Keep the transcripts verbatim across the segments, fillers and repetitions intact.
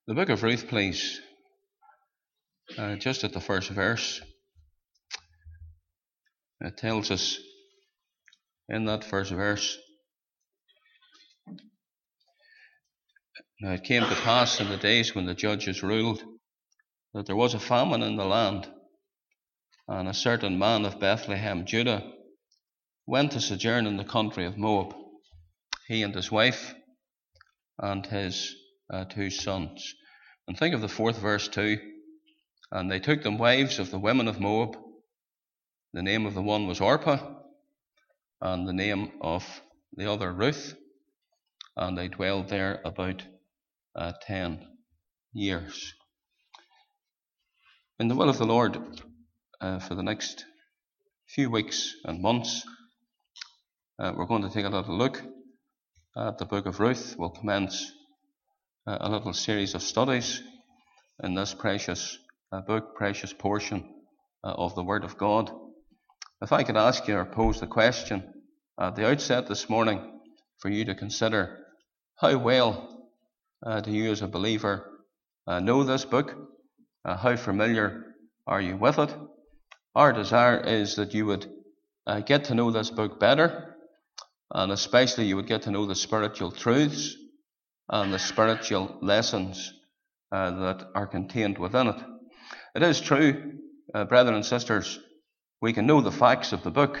The book of Ruth, please. Uh, just at the first verse, it tells us in that first verse, now it came to pass in the days when the judges ruled that there was a famine in the land, and a certain man of Bethlehem, Judah, went to sojourn in the country of Moab, he and his wife and his uh, two sons. And think of the fourth verse too. And they took them wives of the women of Moab. The name of the one was Orpah, and the name of the other Ruth. And they dwelled there about uh, ten years. In the will of the Lord, uh, for the next few weeks and months, uh, we're going to take a little look at the book of Ruth. We'll commence uh, a little series of studies in this precious uh, book, precious portion uh, of the Word of God. If I could ask you or pose the question at the outset this morning for you to consider, how well uh, do you as a believer uh, know this book? Uh, how familiar are you with it? Our desire is that you would uh, get to know this book better, and especially you would get to know the spiritual truths and the spiritual lessons uh, that are contained within it. It is true, uh, brethren and sisters, we can know the facts of the book,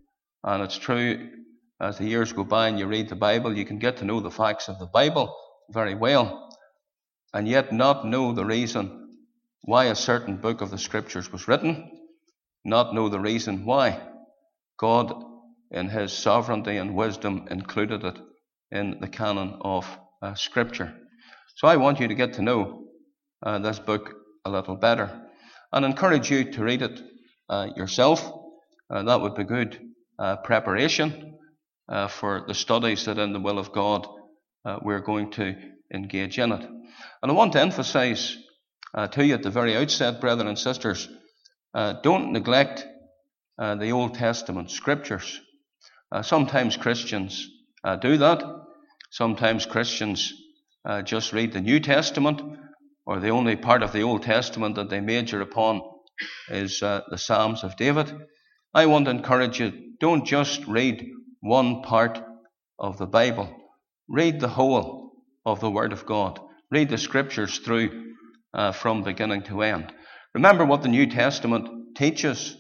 and it's true, as the years go by and you read the Bible, you can get to know the facts of the Bible very well, and yet not know the reason why a certain book of the Scriptures was written, not know the reason why God, in His sovereignty and wisdom, included it in the canon of uh, Scripture. So I want you to get to know uh, this book a little better, and encourage you to read it uh, yourself. Uh, that would be good uh, preparation uh, for the studies that in the will of God uh, we're going to engage in it. And I want to emphasize uh, to you at the very outset, brethren and sisters, uh, don't neglect uh, the Old Testament Scriptures. Uh, sometimes Christians uh, do that. Sometimes Christians uh, just read the New Testament, or the only part of the Old Testament that they major upon is uh, the Psalms of David. I want to encourage you, don't just read one part of the Bible. Read the whole of the Word of God. Read the Scriptures through uh, from beginning to end. Remember what the New Testament teaches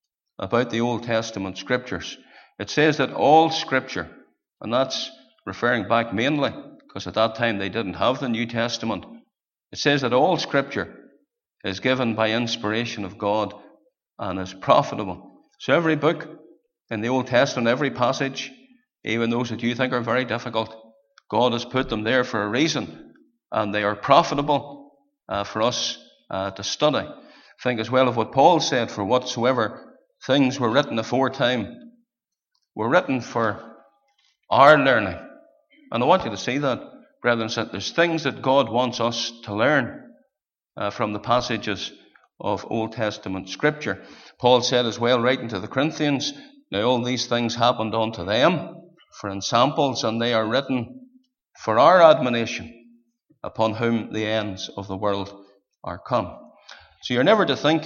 about the Old Testament Scriptures. It says that all Scripture, and that's referring back mainly, because at that time they didn't have the New Testament. It says that all Scripture is given by inspiration of God and is profitable. So every book in the Old Testament, every passage, even those that you think are very difficult, God has put them there for a reason, and they are profitable uh, for us uh, to study. Think as well of what Paul said, for whatsoever things were written aforetime were written for our learning. And I want you to see that, brethren, that there's things that God wants us to learn uh, from the passages of Old Testament Scripture. Paul said as well, writing to the Corinthians, now all these things happened unto them for ensamples, and they are written for our admonition, upon whom the ends of the world are come. So you're never to think,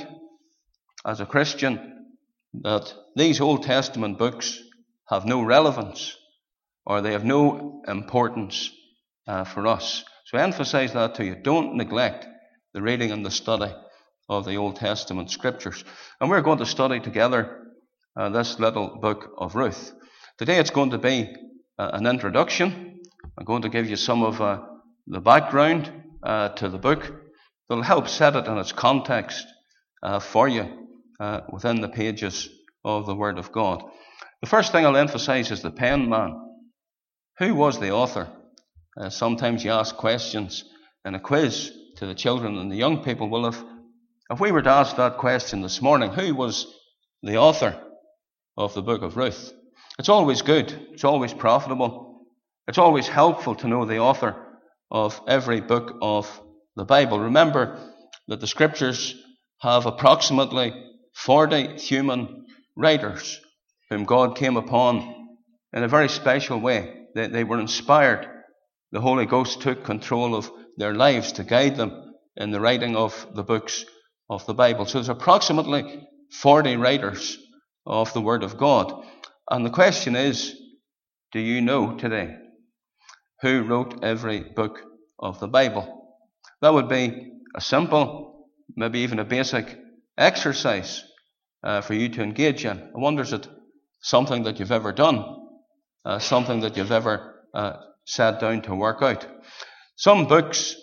as a Christian, that these Old Testament books have no relevance, or they have no importance uh, for us. So I emphasize that to you. Don't neglect the reading and the study of the Old Testament Scriptures. And we're going to study together uh, this little book of Ruth. Today it's going to be uh, an introduction. I'm going to give you some of uh, the background uh, to the book that will help set it in its context uh, for you uh, within the pages of the Word of God. The first thing I'll emphasize is the pen man. Who was the author? Uh, sometimes you ask questions in a quiz to the children and the young people. Well, if, if we were to ask that question this morning, who was the author of the book of Ruth? It's always good. It's always profitable. It's always helpful to know the author of every book of the Bible. Remember that the Scriptures have approximately forty human writers whom God came upon in a very special way. They, they were inspired. The Holy Ghost took control of their lives to guide them in the writing of the books of the Bible. So there's approximately forty writers of the Word of God. And the question is, do you know today who wrote every book of the Bible? That would be a simple, maybe even a basic exercise uh, for you to engage in. I wonder, is it something that you've ever done? Uh, something that you've ever uh, sat down to work out? Some books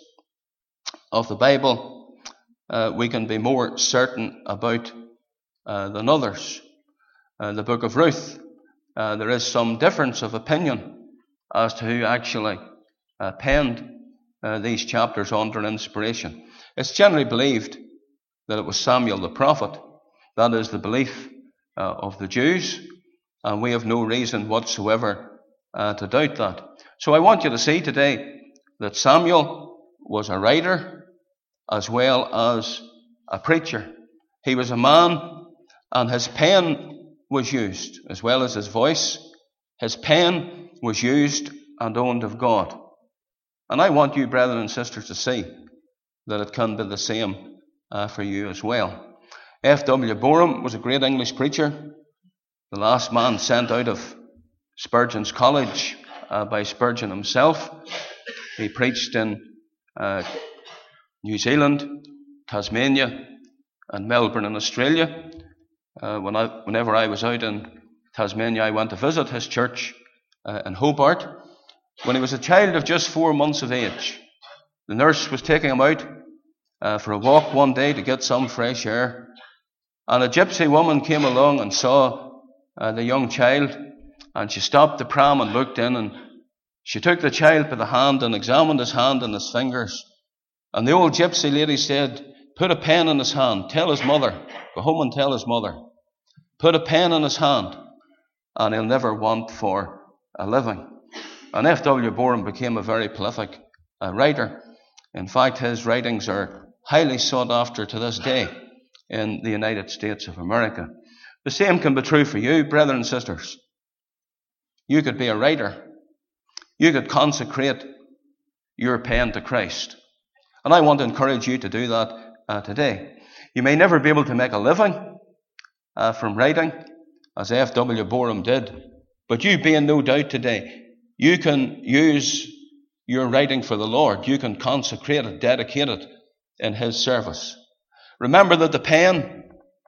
of the Bible uh, we can be more certain about uh, than others. Uh, the book of Ruth, uh, there is some difference of opinion as to who actually uh, penned uh, these chapters under inspiration. It's generally believed that it was Samuel the prophet. That is the belief uh, of the Jews, and we have no reason whatsoever uh, to doubt that. So I want you to see today that Samuel was a writer as well as a preacher. He was a man, and his pen was used as well as his voice. His pen was used and owned of God. And I want you, brethren and sisters, to see that it can be the same uh, for you as well. F W Boreham was a great English preacher, the last man sent out of Spurgeon's College uh, by Spurgeon himself. He preached in uh, New Zealand, Tasmania, and Melbourne in Australia. Uh, when I, whenever I was out in Tasmania, I went to visit his church uh, in Hobart. When he was a child of just four months of age, the nurse was taking him out uh, for a walk one day to get some fresh air. And a gypsy woman came along and saw uh, the young child, and she stopped the pram and looked in, and she took the child by the hand and examined his hand and his fingers. And the old gypsy lady said, "Put a pen in his hand, tell his mother, go home and tell his mother. Put a pen in his hand, and he'll never want for a living." And F W Boreham became a very prolific uh, writer. In fact, his writings are highly sought after to this day in the United States of America. The same can be true for you, brethren and sisters. You could be a writer. You could consecrate your pen to Christ. And I want to encourage you to do that uh, today. You may never be able to make a living uh, from writing, as F W Boreham did, but you be in no doubt today, you can use your writing for the Lord. You can consecrate it, dedicate it in His service. Remember that the pen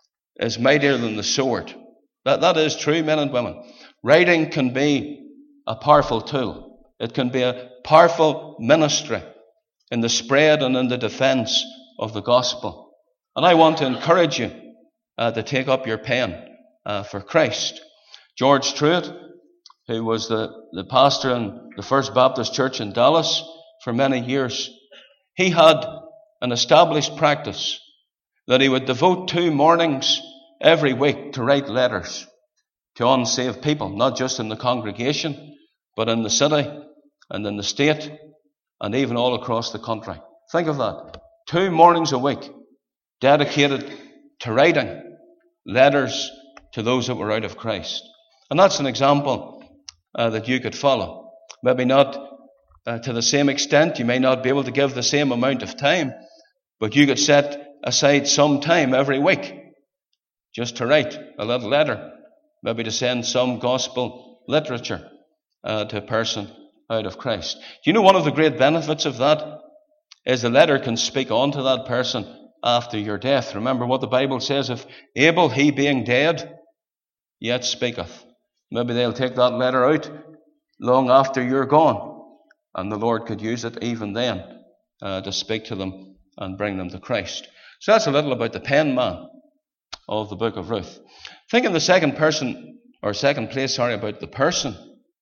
is mightier than the sword. That, that is true, men and women. Writing can be a powerful tool. It can be a powerful ministry in the spread and in the defense of the gospel. And I want to encourage you uh, to take up your pen uh, for Christ. George Truett, who was the, the pastor in the First Baptist Church in Dallas for many years, he had an established practice that he would devote two mornings every week to write letters to unsaved people, not just in the congregation, but in the city and in the state and even all across the country. Think of that. Two mornings a week dedicated to writing letters to those that were out of Christ. And that's an example uh, that you could follow. Maybe not uh, to the same extent. You may not be able to give the same amount of time, but you could set aside some time every week just to write a little letter, maybe to send some gospel literature uh, to a person out of Christ. Do you know one of the great benefits of that is the letter can speak on to that person after your death? Remember what the Bible says, if Abel, he being dead, yet speaketh. Maybe they'll take that letter out long after you're gone, and the Lord could use it even then uh, to speak to them and bring them to Christ. So that's a little about the pen man of the book of Ruth. Think in the second person, or second place, sorry, about the person.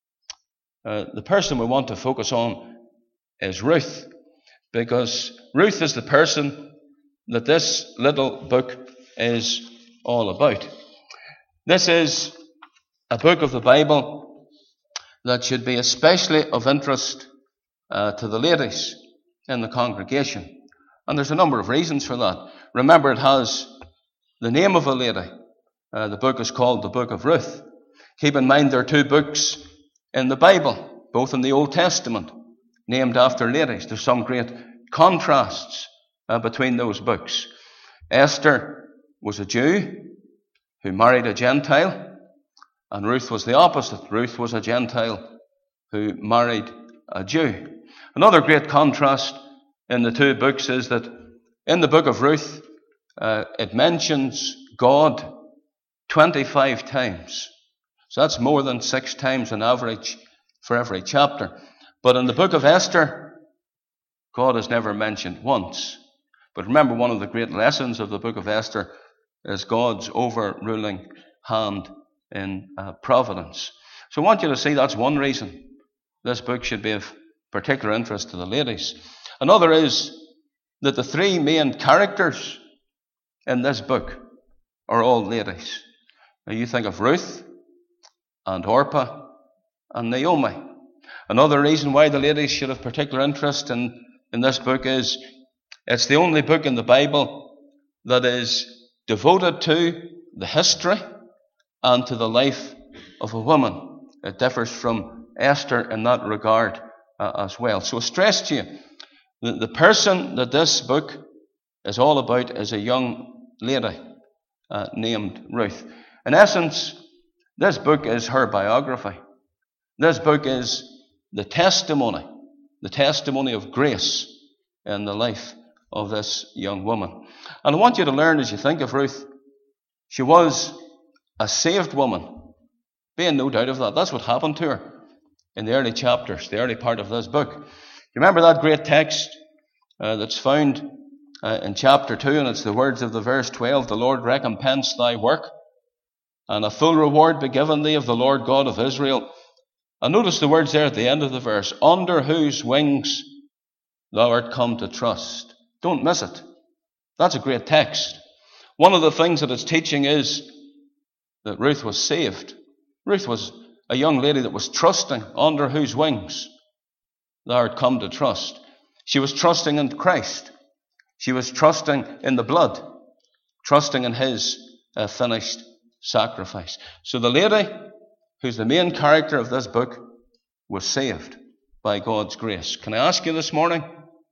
Uh, the person we want to focus on is Ruth, because Ruth is the person that this little book is all about. This is a book of the Bible that should be especially of interest uh, to the ladies in the congregation. And there's a number of reasons for that. Remember, it has the name of a lady. Uh, the book is called the Book of Ruth. Keep in mind there are two books in the Bible, both in the Old Testament, named after ladies. There's some great contrasts uh, between those books. Esther was a Jew who married a Gentile, and Ruth was the opposite. Ruth was a Gentile who married a Jew. Another great contrast in the two books is that in the book of Ruth, uh, it mentions God twenty-five times. So that's more than six times on average for every chapter. But in the book of Esther, God is never mentioned once. But remember, one of the great lessons of the book of Esther is God's overruling hand in uh, providence. So I want you to see that's one reason this book should be of particular interest to the ladies. Another is that the three main characters in this book are all ladies. Now you think of Ruth and Orpah and Naomi. Another reason why the ladies should have particular interest in, in this book is it's the only book in the Bible that is devoted to the history and to the life of a woman. It differs from Esther in that regard uh, as well. So I stress to you, the, the person that this book is all about is a young lady uh, named Ruth. In essence, this book is her biography. This book is the testimony, the testimony of grace in the life of this young woman. And I want you to learn as you think of Ruth, she was a saved woman. Being no doubt of that. That's what happened to her in the early chapters, the early part of this book. You remember that great text uh, that's found uh, in chapter two, and it's the words of the verse twelve, the Lord recompense thy work, and a full reward be given thee of the Lord God of Israel. And notice the words there at the end of the verse, under whose wings thou art come to trust. Don't miss it. That's a great text. One of the things that it's teaching is that Ruth was saved. Ruth was a young lady that was trusting under whose wings thou art come to trust. She was trusting in Christ. She was trusting in the blood, trusting in his uh, finished sacrifice. So the lady, who's the main character of this book, was saved by God's grace. Can I ask you this morning,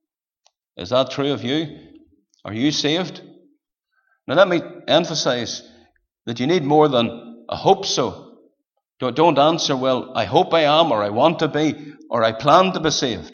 is that true of you? Are you saved? Now let me emphasize that you need more than a hope so. Don't, don't answer, well, I hope I am, or I want to be, or I plan to be saved.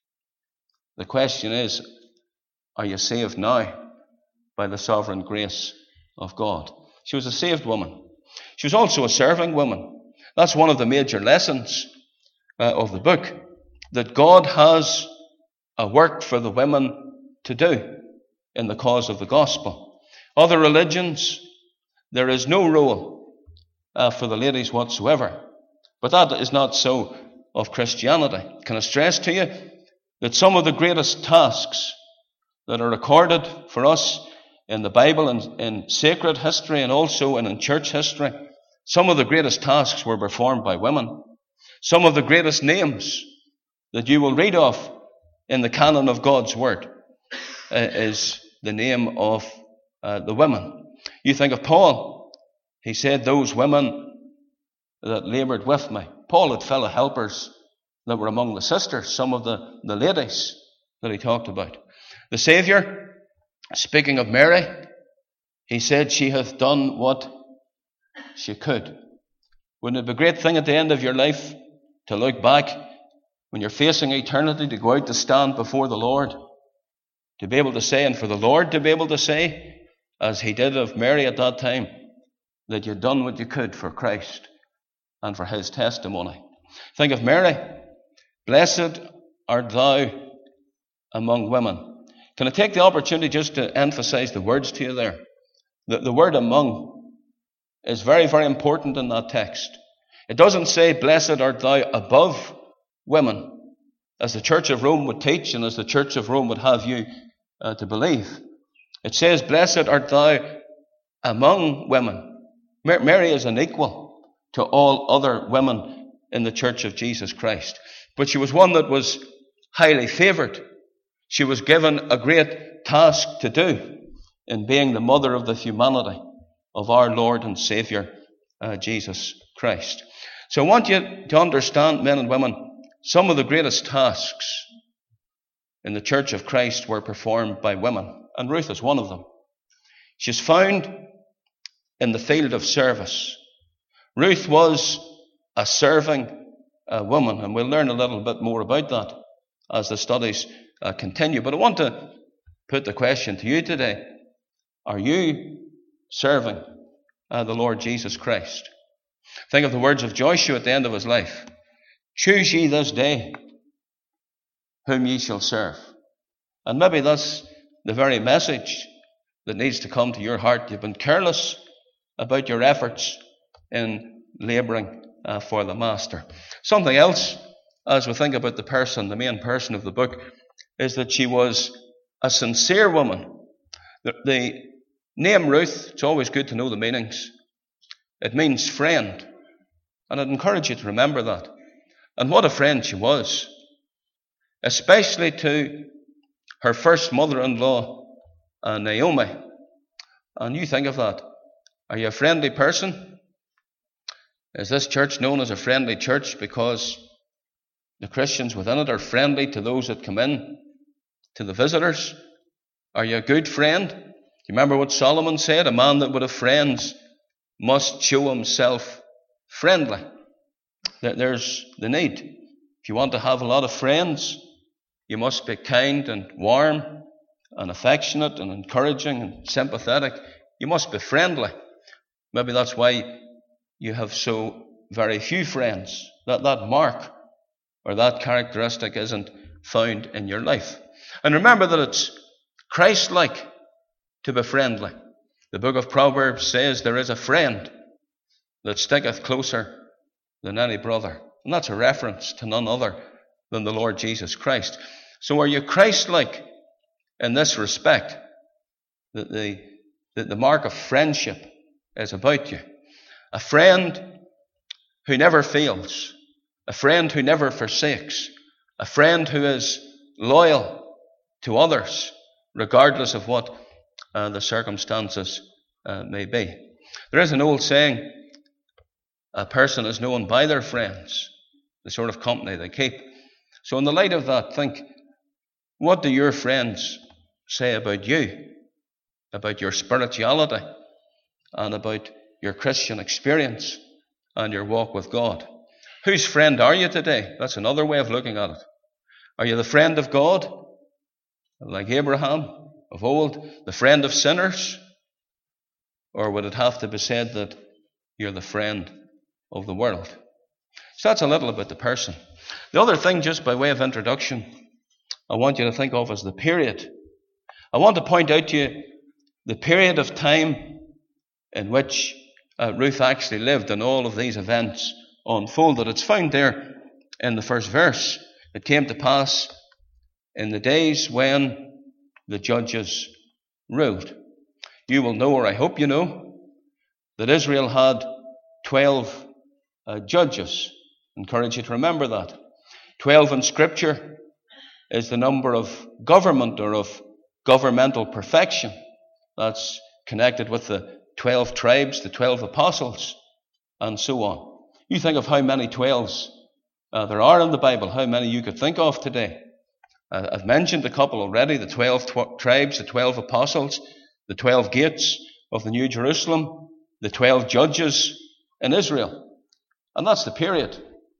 The question is, are you saved now by the sovereign grace of God? She was a saved woman. She was also a serving woman. That's one of the major lessons uh, of the book, that God has a work for the women to do in the cause of the gospel. Other religions, there is no role uh, for the ladies whatsoever. But that is not so of Christianity. Can I stress to you that some of the greatest tasks that are recorded for us in the Bible and in sacred history and also in, in church history, some of the greatest tasks were performed by women. Some of the greatest names that you will read of in the canon of God's Word uh, is the name of uh, the women. You think of Paul. He said, those women that laboured with me. Paul had fellow helpers that were among the sisters, some of the, the ladies that he talked about. The Saviour, speaking of Mary, he said, she hath done what she could. Wouldn't it be a great thing at the end of your life to look back when you're facing eternity, to go out to stand before the Lord, to be able to say, and for the Lord to be able to say, as he did of Mary at that time, that you'd done what you could for Christ and for his testimony. Think of Mary. Blessed art thou among women. Can I take the opportunity just to emphasize the words to you there? The, the word among is very, very important in that text. It doesn't say, blessed art thou above women, as the Church of Rome would teach and as the Church of Rome would have you uh, to believe. It says, blessed art thou among women. Mary is an equal to all other women in the Church of Jesus Christ. But she was one that was highly favoured. She was given a great task to do in being the mother of the humanity of our Lord and Saviour, uh, Jesus Christ. So I want you to understand, men and women, some of the greatest tasks in the Church of Christ were performed by women, and Ruth is one of them. She's found in the field of service. Ruth was a serving uh, woman, and we'll learn a little bit more about that as the studies uh, continue. But I want to put the question to you today. Are you serving uh, the Lord Jesus Christ? Think of the words of Joshua at the end of his life. Choose ye this day whom ye shall serve. And maybe that's the very message that needs to come to your heart. You've been careless about your efforts in labouring uh, for the Master. Something else, as we think about the person, the main person of the book, is that she was a sincere woman. The, the name Ruth, it's always good to know the meanings. It means friend. And I'd encourage you to remember that. And what a friend she was. Especially to her first mother-in-law, uh, Naomi. And you think of that. Are you a friendly person? Is this church known as a friendly church because the Christians within it are friendly to those that come in, to the visitors? Are you a good friend? Do you remember what Solomon said? A man that would have friends must show himself friendly. There's the need. If you want to have a lot of friends, you must be kind and warm and affectionate and encouraging and sympathetic. You must be friendly. Maybe that's why you have so very few friends. That that mark or that characteristic isn't found in your life. And remember that it's Christ-like to be friendly. The book of Proverbs says there is a friend that sticketh closer than any brother. And that's a reference to none other than the Lord Jesus Christ. So are you Christ-like in this respect? That the, that the mark of friendship is about you. A friend who never fails. A friend who never forsakes. A friend who is loyal to others, regardless of what uh, the circumstances uh, may be. There is an old saying, a person is known by their friends, the sort of company they keep. So in the light of that, think, what do your friends say about you, about your spirituality, and about your Christian experience and your walk with God? Whose friend are you today? That's another way of looking at it. Are you the friend of God, like Abraham of old, the friend of sinners? Or would it have to be said that you're the friend of the world? So that's a little about the person. The other thing, just by way of introduction, I want you to think of as the period. I want to point out to you the period of time in which uh, Ruth actually lived and all of these events unfolded. It's found there in the first verse. It came to pass in the days when the judges ruled. You will know, or I hope you know, that Israel had twelve uh, judges. I encourage you to remember that. Twelve in Scripture is the number of government or of governmental perfection. That's connected with the twelve tribes, the twelve apostles, and so on. You think of how many twelves uh, there are in the Bible, how many you could think of today. Uh, I've mentioned a couple already, the twelve tw- tribes, the twelve apostles, the twelve gates of the New Jerusalem, the twelve judges in Israel. And that's the period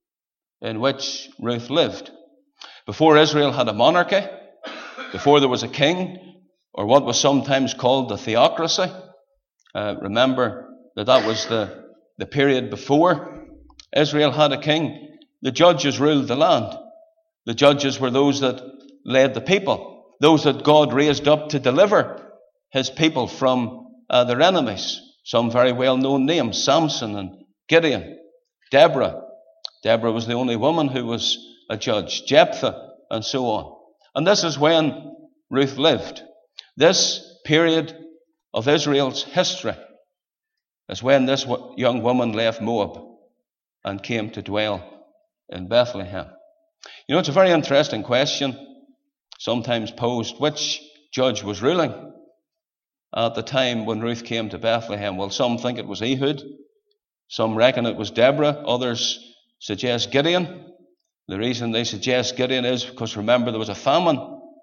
in which Ruth lived. Before Israel had a monarchy, before there was a king, or what was sometimes called the theocracy. Uh, remember that that was the, the period before Israel had a king. The judges ruled the land. The judges were those that led the people, those that God raised up to deliver his people from uh, their enemies. Some very well-known names, Samson and Gideon, Deborah. Deborah was the only woman who was a judge, Jephthah, and so on. And this is when Ruth lived. This period of Israel's history is when this young woman left Moab and came to dwell in Bethlehem. You know, it's a very interesting question, sometimes posed. Which judge was ruling at the time when Ruth came to Bethlehem? Well, some think it was Ehud. Some reckon it was Deborah. Others suggest Gideon. The reason they suggest Gideon is because, remember, there was a famine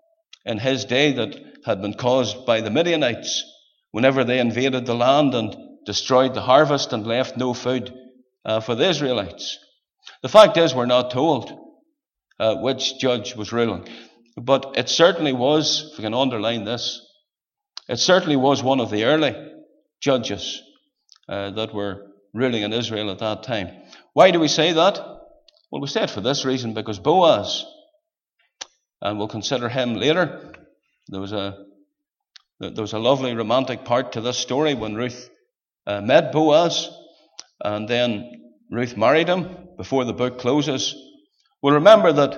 in his day that had been caused by the Midianites whenever they invaded the land and destroyed the harvest and left no food uh, for the Israelites. The fact is, we're not told uh, which judge was ruling. But it certainly was, if we can underline this, it certainly was one of the early judges uh, that were ruling in Israel at that time. Why do we say that? Well, we say it for this reason, because Boaz, and we'll consider him later, there was a there was a lovely romantic part to this story when Ruth uh, met Boaz, and then Ruth married him before the book closes. We'll remember that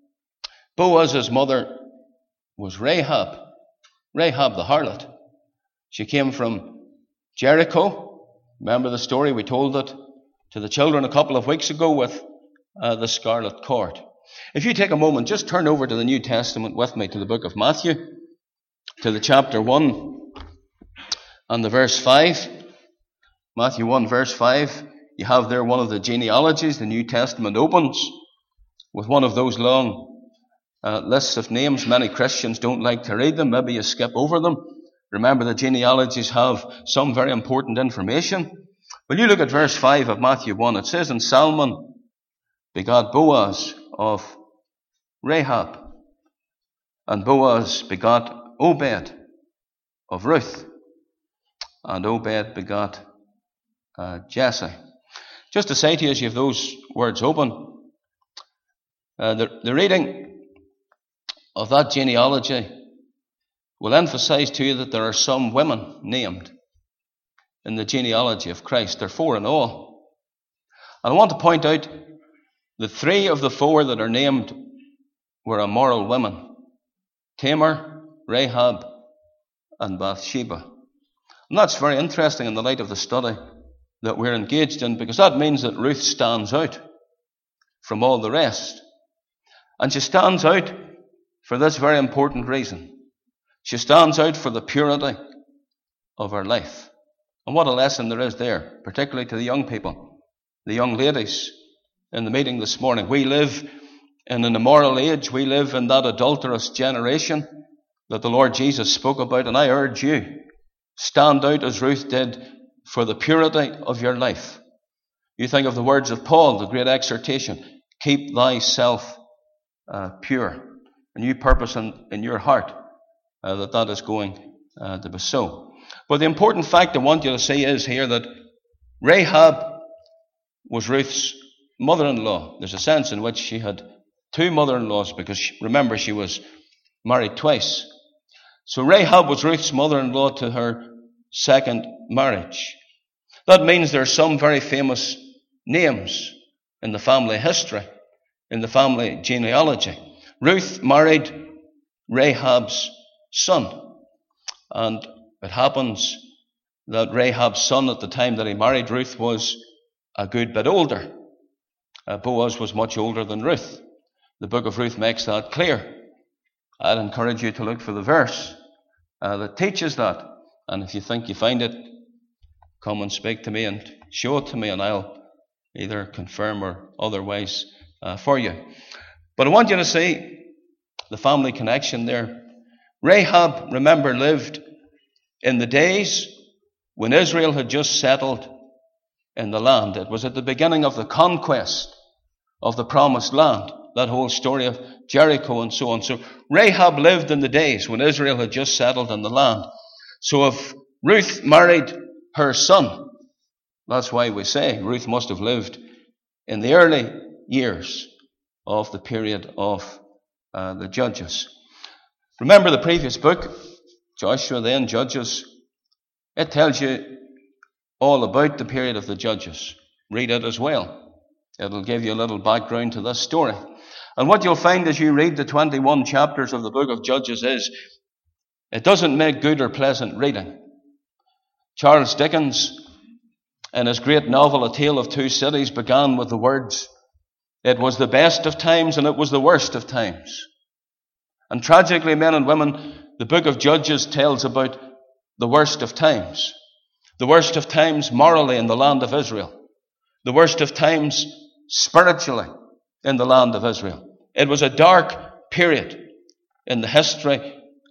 Boaz's mother was Rahab, Rahab the harlot. She came from Jericho. Remember the story? We told it to the children a couple of weeks ago with uh, the scarlet cord. If you take a moment, just turn over to the New Testament with me to the book of Matthew, to the chapter one and the verse five. Matthew one verse five. You have there one of the genealogies. The New Testament opens with one of those long uh, lists of names. Many Christians don't like to read them. Maybe you skip over them. Remember, the genealogies have some very important information. When you look at verse five of Matthew one, it says, "And Salmon begot Boaz of Rahab, and Boaz begot Obed of Ruth, and Obed begot uh, Jesse." Just to say to you, as you have those words open, uh, the, the reading of that genealogy will emphasize to you that there are some women named in the genealogy of Christ. There are four in all. And I want to point out that three of the four that are named were immoral women: Tamar, Rahab, and Bathsheba. And that's very interesting in the light of the study that we're engaged in, because that means that Ruth stands out from all the rest. And she stands out for this very important reason. She stands out for the purity of her life. And what a lesson there is there, particularly to the young people, the young ladies in the meeting this morning. We live in an immoral age. We live in that adulterous generation that the Lord Jesus spoke about. And I urge you, stand out as Ruth did for the purity of your life. You think of the words of Paul, the great exhortation, keep thyself uh, pure. And you purpose in, in your heart uh, that that is going uh, to be so. But the important fact I want you to see is here that Rahab was Ruth's mother-in-law. There's a sense in which she had two mother-in-laws, because she, remember, she was married twice. So Rahab was Ruth's mother-in-law to her second marriage. That means there are some very famous names in the family history, in the family genealogy. Ruth married Rahab's son. And it happens that Rahab's son at the time that he married Ruth was a good bit older. Uh, Boaz was much older than Ruth. The book of Ruth makes that clear. I'd encourage you to look for the verse uh, that teaches that. And if you think you find it, come and speak to me and show it to me, and I'll either confirm or otherwise uh, for you. But I want you to see the family connection there. Rahab, remember, lived in the days when Israel had just settled in the land. It was at the beginning of the conquest of the promised land, that whole story of Jericho and so on. So Rahab lived in the days when Israel had just settled in the land. So if Ruth married her son, that's why we say Ruth must have lived in the early years of the period of uh, the Judges. Remember the previous book, Joshua, then Judges. It tells you all about the period of the Judges. Read it as well. It'll give you a little background to this story. And what you'll find as you read the twenty-one chapters of the book of Judges is, it doesn't make good or pleasant reading. Charles Dickens, in his great novel, A Tale of Two Cities, began with the words, "It was the best of times and it was the worst of times." And tragically, men and women, the book of Judges tells about the worst of times. The worst of times morally in the land of Israel. The worst of times spiritually in the land of Israel. It was a dark period in the history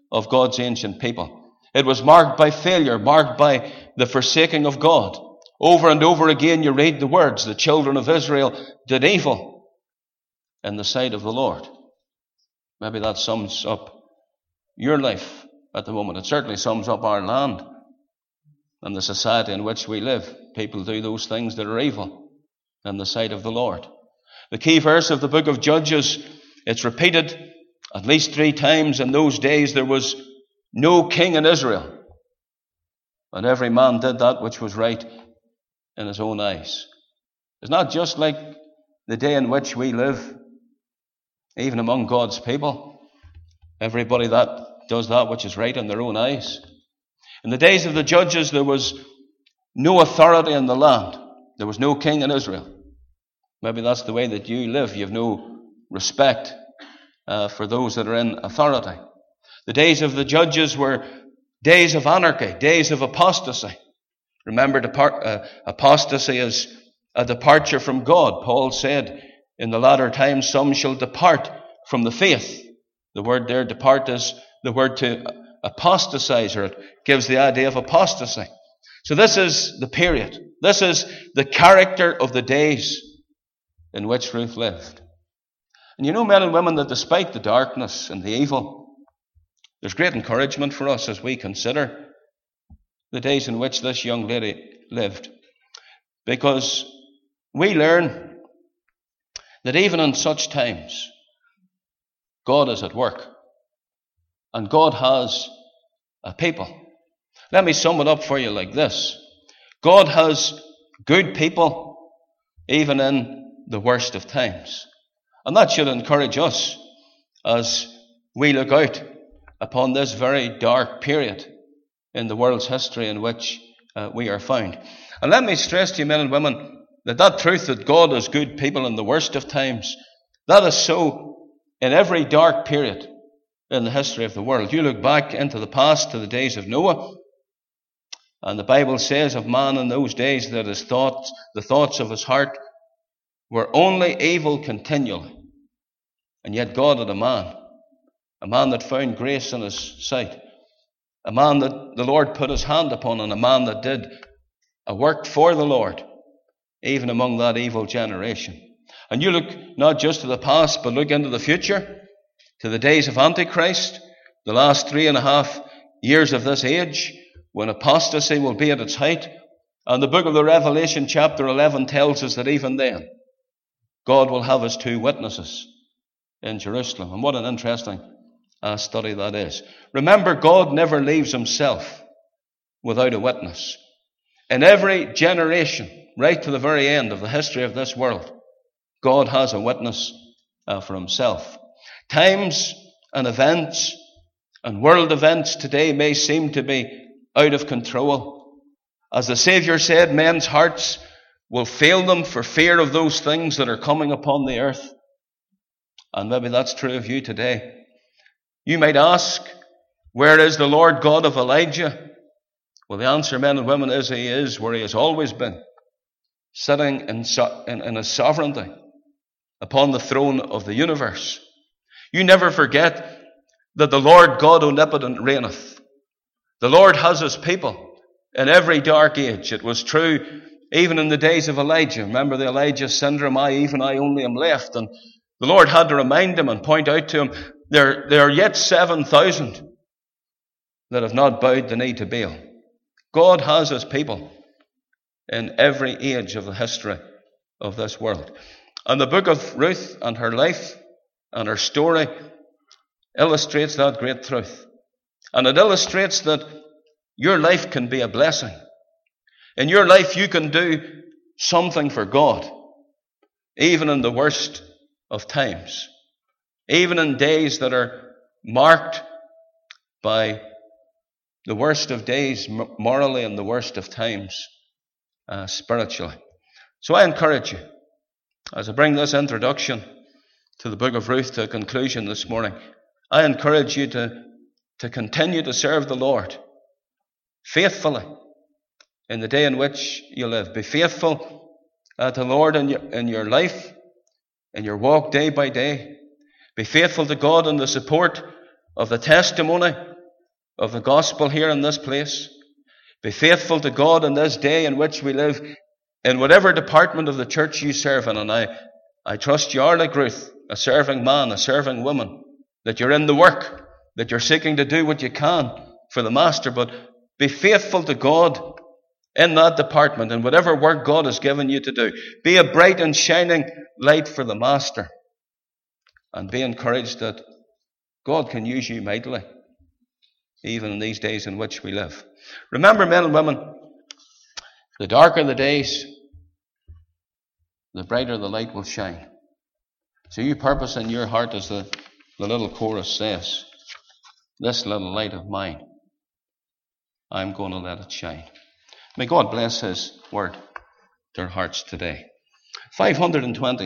of God's ancient people. It was marked by failure, marked by the forsaking of God. Over and over again you read the words, the children of Israel did evil in the sight of the Lord. Maybe that sums up your life at the moment. It certainly sums up our land and the society in which we live. People do those things that are evil in the sight of the Lord. The key verse of the book of Judges, it's repeated at least three times. In those days there was no king in Israel, and every man did that which was right in his own eyes. It's not just like the day in which we live, even among God's people. Everybody that does that which is right in their own eyes. In the days of the judges, there was no authority in the land. There was no king in Israel. Maybe that's the way that you live. You have no respect uh, for those that are in authority. The days of the judges were days of anarchy, days of apostasy. Remember, depart, uh, apostasy is a departure from God. Paul said, in the latter times some shall depart from the faith. The word there, depart, is the word to apostatize, or it gives the idea of apostasy. So this is the period. This is the character of the days in which Ruth lived. And you know, men and women, that despite the darkness and the evil, there's great encouragement for us as we consider the days in which this young lady lived. Because we learn that even in such times, God is at work. And God has a people. Let me sum it up for you like this. God has good people even in the worst of times. And that should encourage us as we look out upon this very dark period in the world's history in which uh, we are found. And let me stress to you, men and women, that that truth that God has good people in the worst of times, that is so in every dark period in the history of the world. You look back into the past to the days of Noah, and the Bible says of man in those days that his thoughts, the thoughts of his heart, were only evil continually. And yet God had a man, a man that found grace in his sight, a man that the Lord put his hand upon, and a man that did a work for the Lord, even among that evil generation. And you look not just to the past, but look into the future, to the days of Antichrist, the last three and a half years of this age, when apostasy will be at its height. And the book of the Revelation, chapter eleven, tells us that even then, God will have his two witnesses in Jerusalem. And what an interesting uh, study that is. Remember, God never leaves himself without a witness. In every generation, right to the very end of the history of this world, God has a witness uh, for himself. Times and events and world events today may seem to be out of control. As the Savior said, men's hearts will fail them for fear of those things that are coming upon the earth. And maybe that's true of you today. You might ask, where is the Lord God of Elijah? Well, the answer, men and women, is he is where he has always been, sitting in, so- in, in his sovereignty upon the throne of the universe. You never forget that the Lord God omnipotent reigneth. The Lord has his people in every dark age. It was true even in the days of Elijah. Remember the Elijah syndrome, I, even I only am left. And the Lord had to remind him and point out to him, there, there are yet seven thousand that have not bowed the knee to Baal. God has his people in every age of the history of this world. And the book of Ruth and her life and her story illustrates that great truth. And it illustrates that your life can be a blessing. In your life you can do something for God, even in the worst of times, even in days that are marked by the worst of days morally and the worst of times uh, spiritually. So I encourage you, as I bring this introduction to the book of Ruth to a conclusion this morning, I encourage you to, to continue to serve the Lord faithfully in the day in which you live. Be faithful uh, to the Lord in your, in your life, in your walk day by day. Be faithful to God in the support of the testimony of the gospel here in this place. Be faithful to God in this day in which we live, in whatever department of the church you serve in. And I, I trust you are like Ruth, a serving man, a serving woman, that you're in the work, that you're seeking to do what you can for the Master. But be faithful to God in that department, and whatever work God has given you to do. Be a bright and shining light for the Master. And be encouraged that God can use you mightily, even in these days in which we live. Remember, men and women, the darker the days, the brighter the light will shine. So you purpose in your heart, as the, the little chorus says, this little light of mine, I'm going to let it shine. May God bless His word to our hearts today. five hundred twenty